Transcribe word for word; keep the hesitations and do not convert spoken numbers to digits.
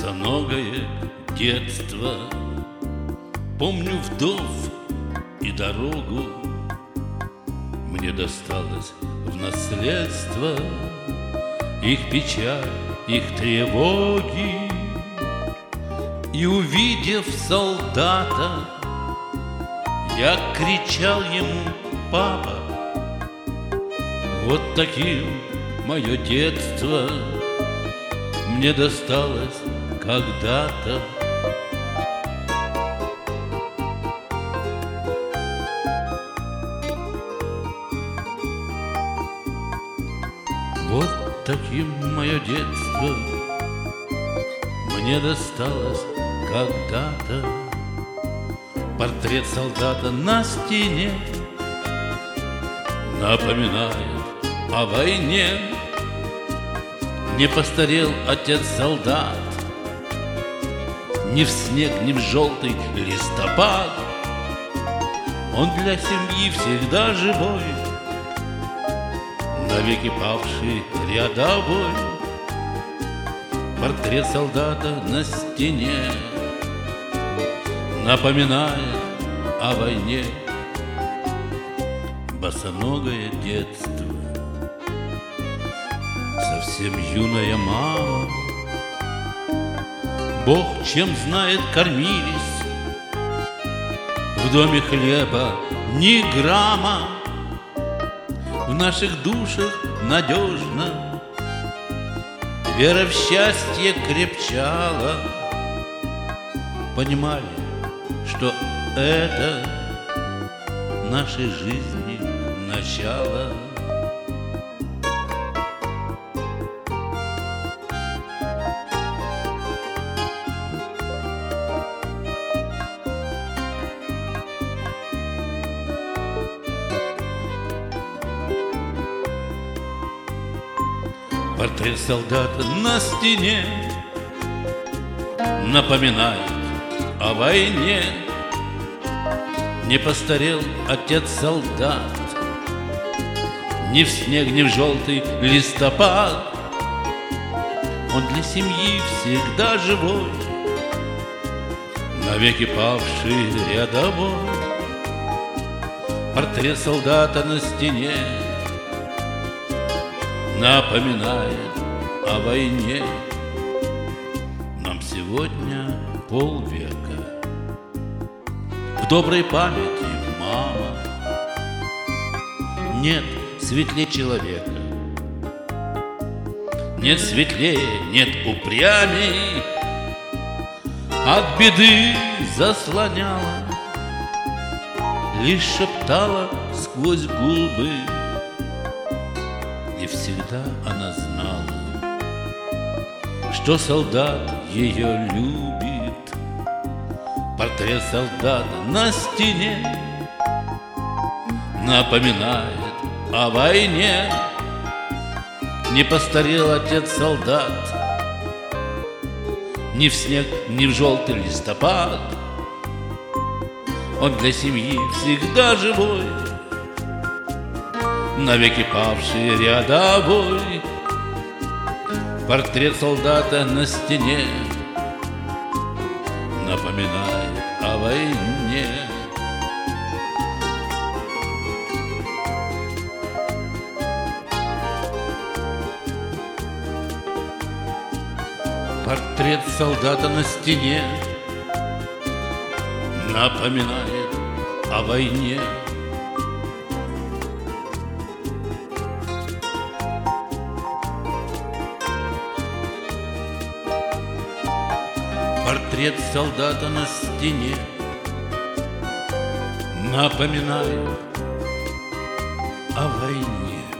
Босоногое детство, помню вдов и дорогу. Мне досталось в наследство их печаль, их тревоги. И, увидев солдата, я кричал ему: папа. Вот таким мое детство мне досталось когда-то. Вот таким мое детство мне досталось когда-то. Портрет солдата на стене напоминает о войне. Не постарел отец-солдат ни в снег, ни в желтый листопад. Он для семьи всегда живой, навеки павший рядовой. Портрет солдата на стене напоминает о войне. Босоногое детство, совсем юная мама. Бог, чем знает, кормились. В доме хлеба ни грамма. В наших душах надежно вера в счастье крепчала. Понимали, что это нашей жизни начало. Портрет солдата на стене напоминает о войне. Не постарел отец-солдат ни в снег, ни в желтый листопад. Он для семьи всегда живой, навеки павший рядовой. Портрет солдата на стене напоминает о войне. Нам сегодня полвека. В доброй памяти мама. Нет светлее человека, нет светлее, нет упрямей. От беды заслоняла, лишь шептала сквозь губы. И всегда она знала, что солдат ее любит. Портрет солдата на стене напоминает о войне. Не постарел отец-солдат ни в снег, ни в желтый листопад. Он для семьи всегда живой, навеки павший рядовой. Портрет солдата на стене напоминает о войне. Портрет солдата на стене напоминает о войне. Портрет солдата на стене напоминает о войне.